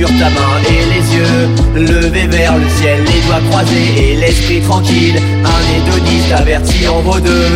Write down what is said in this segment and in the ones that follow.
sur ta main et les yeux levés vers le ciel, les doigts croisés et l'esprit tranquille. Un hédoniste averti en vaut deux.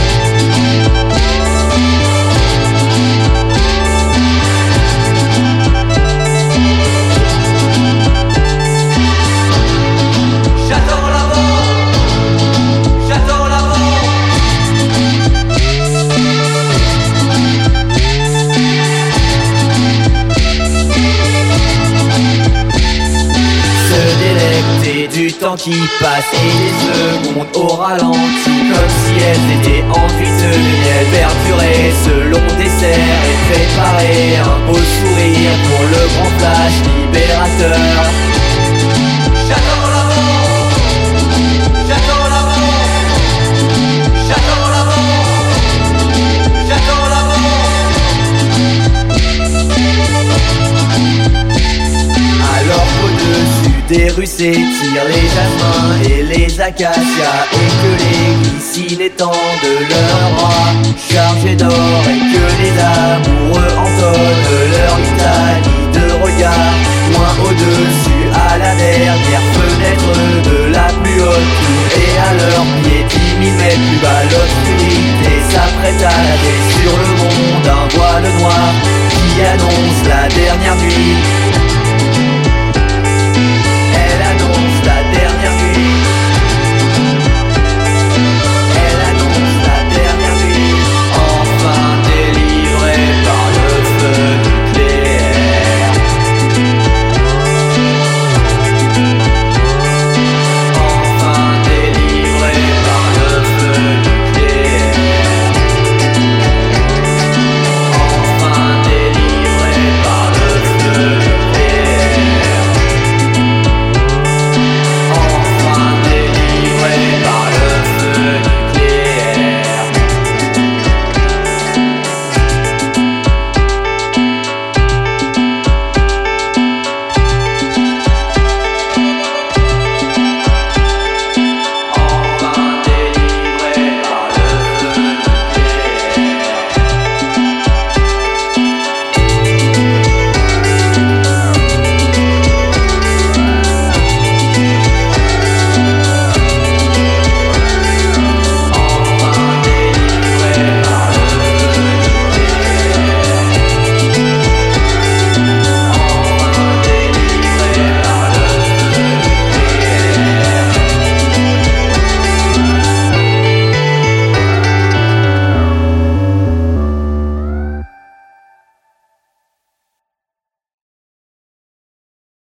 Du temps qui passe et les secondes au ralenti, comme si elles étaient enduites de miel. Perdurer ce long dessert et préparer un beau sourire pour le grand flash libérateur. J'attends l'avant, j'attends l'avant, j'attends l'avant, j'attends l'avant. Alors au-dessus des rues s'étirent les jasmins et les acacias, et que les glycines étendent leurs bras chargés d'or, et que les amoureux entonnent leur litanie de regard. Loin au-dessus à la dernière fenêtre